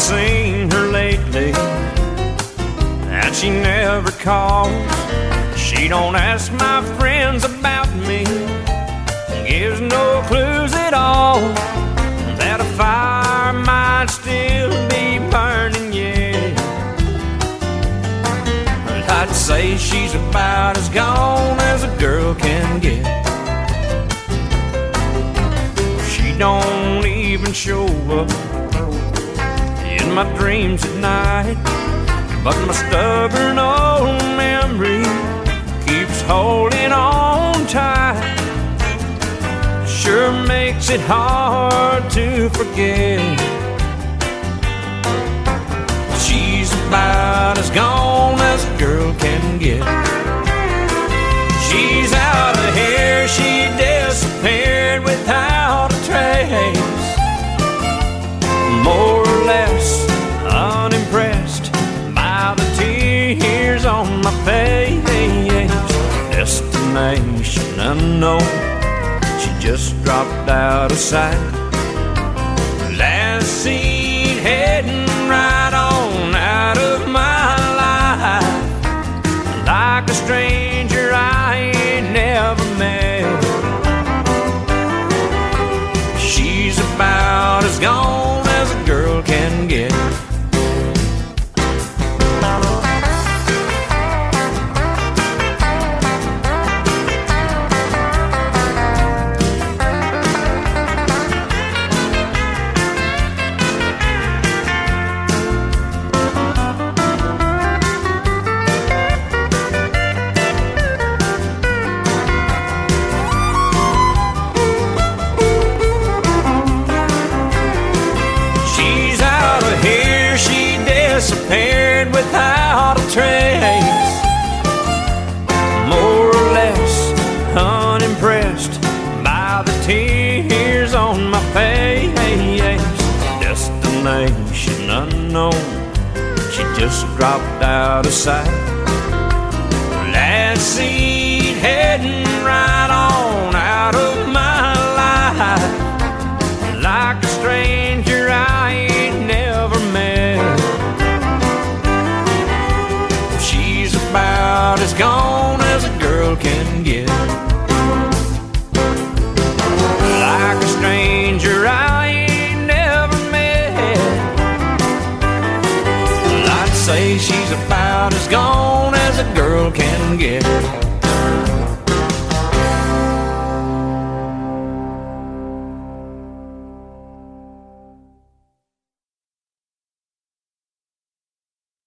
seen her lately, and she never calls. She don't ask my friends about me, gives no clues at all that a fire might still be burning yet. But I'd say she's about as gone as a girl can get. She don't even show up in my dreams at night, but my stubborn old memory keeps holding on tight. Sure makes it hard to forget. She's about as gone as a girl can get. She's out of here, she disappeared without a trace. More or less unimpressed by the tears on my face. Destination unknown, she just dropped out of sight. Last seen heading right on out of my life, like a stranger I ain't never met. She's about as gone as a girl can get. Disappeared without a trace. More or less unimpressed by the tears on my face. Destination unknown, she just dropped out of sight. Last seen heading right on out of my life, like a stranger I ain't never met. About as gone as a girl can get. Like a stranger I ain't never met. I'd say she's about as gone as a girl can get.